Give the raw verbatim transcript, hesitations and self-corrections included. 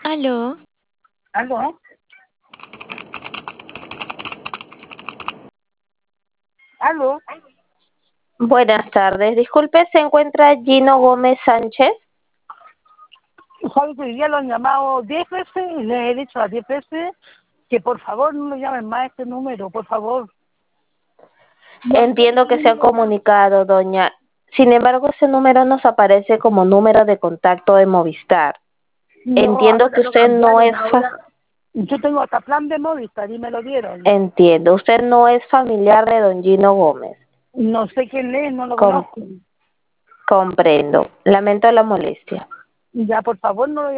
¿Aló? ¿Aló? ¿Aló? Buenas tardes. Disculpe, ¿se encuentra Gino Gómez Sánchez? ¿Sabe que hoy día lo han llamado diez veces y le he dicho a diez veces que por favor no me llamen más a este número, por favor? No sé Entiendo que se ha si... comunicado, doña. Sin embargo, ese número nos aparece como número de contacto de Movistar. No, Entiendo ahora que lo usted no cambiaron, es fa- ahora... Yo tengo hasta plan de Movistar y me lo dieron. Entiendo, usted no es familiar de don Gino Gómez. No sé quién es, no lo Com- conozco. comprendo. Lamento la molestia. Ya, por favor, no lo